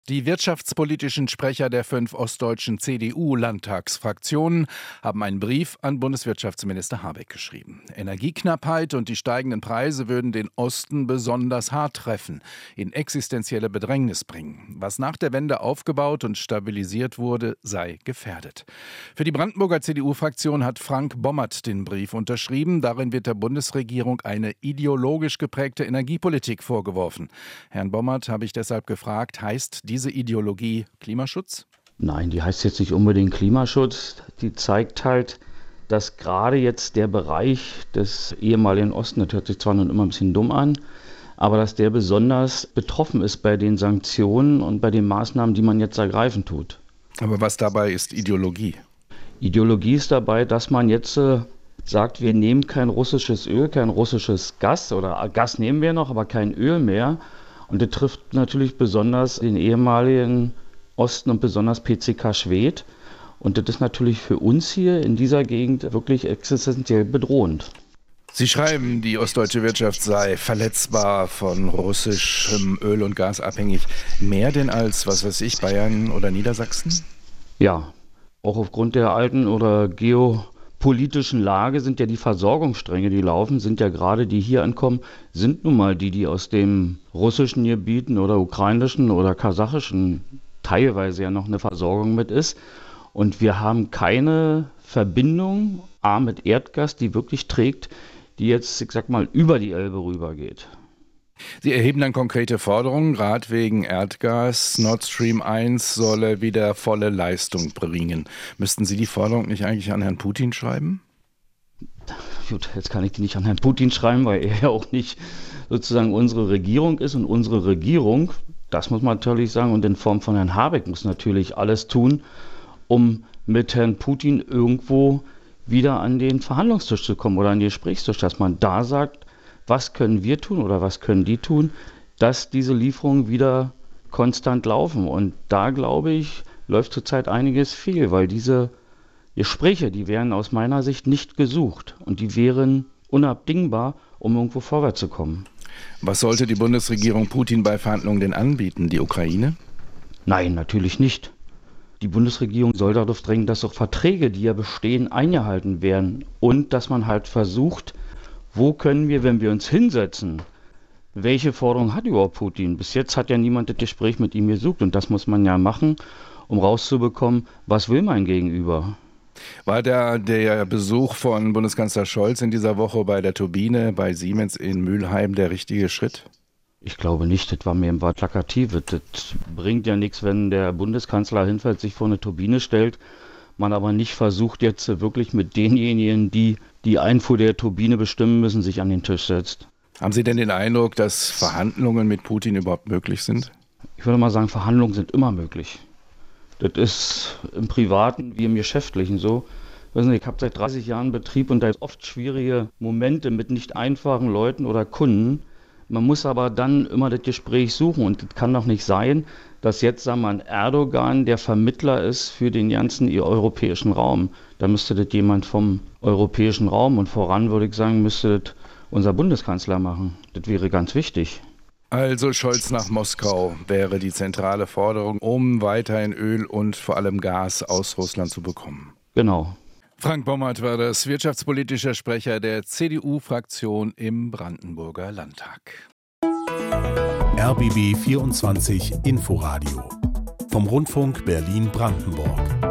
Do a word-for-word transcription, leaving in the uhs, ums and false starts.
Die wirtschaftspolitischen Sprecher der fünf ostdeutschen C D U-Landtagsfraktionen haben einen Brief an Bundeswirtschaftsminister Habeck geschrieben. Energieknappheit und die steigenden Preise würden den Osten besonders hart treffen, in existenzielle Bedrängnis bringen. Was nach der Wende aufgebaut und stabilisiert wurde, sei gefährdet. Für die Brandenburger C D U-Fraktion hat Frank Bommert den Brief unterschrieben. Darin wird der Bundesregierung eine ideologisch geprägte Energiepolitik vorgeworfen. Herrn Bommert habe ich deshalb gefragt, heißt diese Ideologie Klimaschutz? Nein, die heißt jetzt nicht unbedingt Klimaschutz. Die zeigt halt, dass gerade jetzt der Bereich des ehemaligen Osten, das hört sich zwar nun immer ein bisschen dumm an, aber dass der besonders betroffen ist bei den Sanktionen und bei den Maßnahmen, die man jetzt ergreifen tut. Aber was dabei ist Ideologie? Ideologie ist dabei, dass man jetzt äh, sagt, wir nehmen kein russisches Öl, kein russisches Gas, oder Gas nehmen wir noch, aber kein Öl mehr. Und das trifft natürlich besonders den ehemaligen Osten und besonders P C K Schwedt. Und das ist natürlich für uns hier in dieser Gegend wirklich existenziell bedrohend. Sie schreiben, die ostdeutsche Wirtschaft sei verletzbar, von russischem Öl und Gas abhängig. Mehr denn als, was weiß ich, Bayern oder Niedersachsen? Ja, auch aufgrund der alten oder geopolitischen Lage sind ja die Versorgungsstränge, die laufen, sind ja gerade die hier ankommen, sind nun mal die, die aus dem russischen Gebieten oder ukrainischen oder kasachischen teilweise ja noch eine Versorgung mit ist. Und wir haben keine Verbindung, A, mit Erdgas, die wirklich trägt, die jetzt, ich sag mal, über die Elbe rübergeht. Sie erheben dann konkrete Forderungen, gerade wegen Erdgas. Nord Stream eins solle wieder volle Leistung bringen. Müssten Sie die Forderung nicht eigentlich an Herrn Putin schreiben? Gut, jetzt kann ich die nicht an Herrn Putin schreiben, weil er ja auch nicht sozusagen unsere Regierung ist. Und unsere Regierung, das muss man natürlich sagen, und in Form von Herrn Habeck muss natürlich alles tun, um mit Herrn Putin irgendwo wieder an den Verhandlungstisch zu kommen oder an den Gesprächstisch, dass man da sagt, was können wir tun oder was können die tun, dass diese Lieferungen wieder konstant laufen. Und da, glaube ich, läuft zurzeit einiges fehl, weil diese Gespräche, die wären aus meiner Sicht nicht gesucht und die wären unabdingbar, um irgendwo vorwärts zu kommen. Was sollte die Bundesregierung Putin bei Verhandlungen denn anbieten? Die Ukraine? Nein, natürlich nicht. Die Bundesregierung soll darauf drängen, dass auch Verträge, die ja bestehen, eingehalten werden und dass man halt versucht, wo können wir, wenn wir uns hinsetzen, welche Forderung hat überhaupt Putin? Bis jetzt hat ja niemand das Gespräch mit ihm gesucht und das muss man ja machen, um rauszubekommen, was will mein Gegenüber? War der, der Besuch von Bundeskanzler Scholz in dieser Woche bei der Turbine bei Siemens in Mülheim der richtige Schritt? Ich glaube nicht, das war mir im Wort plakativ. Das bringt ja nichts, wenn der Bundeskanzler hinfällt, sich vor eine Turbine stellt, man aber nicht versucht jetzt wirklich mit denjenigen, die die Einfuhr der Turbine bestimmen müssen, sich an den Tisch setzt. Haben Sie denn den Eindruck, dass Verhandlungen mit Putin überhaupt möglich sind? Ich würde mal sagen, Verhandlungen sind immer möglich. Das ist im Privaten wie im Geschäftlichen so. Ich habe seit dreißig Jahren Betrieb und da ist oft schwierige Momente mit nicht einfachen Leuten oder Kunden. Man muss aber dann immer das Gespräch suchen und es kann doch nicht sein, dass jetzt, sagen wir mal, Erdogan der Vermittler ist für den ganzen europäischen Raum. Da müsste das jemand vom europäischen Raum und voran, würde ich sagen, müsste das unser Bundeskanzler machen. Das wäre ganz wichtig. Also Scholz nach Moskau wäre die zentrale Forderung, um weiterhin Öl und vor allem Gas aus Russland zu bekommen. Genau. Frank Bommert war das wirtschaftspolitische Sprecher der C D U-Fraktion im Brandenburger Landtag. R B B vierundzwanzig Inforadio vom Rundfunk Berlin-Brandenburg.